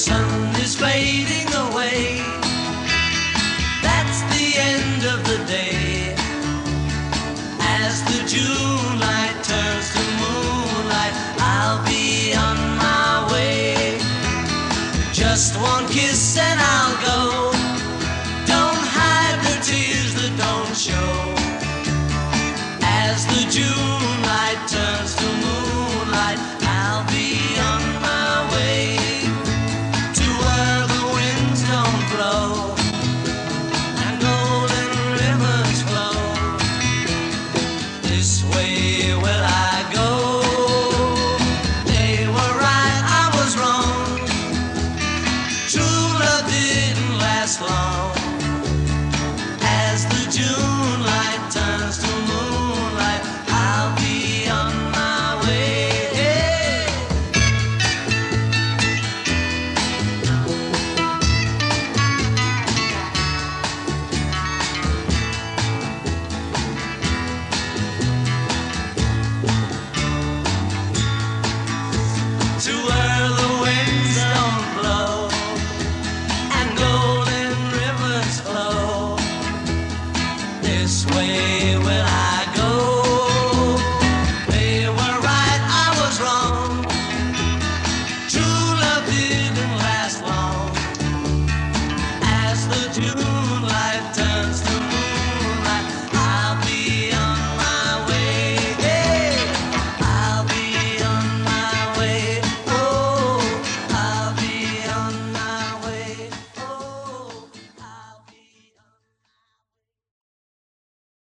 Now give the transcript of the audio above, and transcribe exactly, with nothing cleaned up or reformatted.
sun is fading away. That's the end of the day. As the June light turns to moonlight, I'll be on my way. Just one kiss and I'll go. Don't hide the tears that don't show. As the June light turns to moonlight, I'll be on my way to where the winds don't blow and golden rivers flow. This way will I go. They were right, I was wrong. True love didn't last long. As the June light turns to moonlight, I'll be on my way. To where the winds don't blow and golden rivers flow. This way will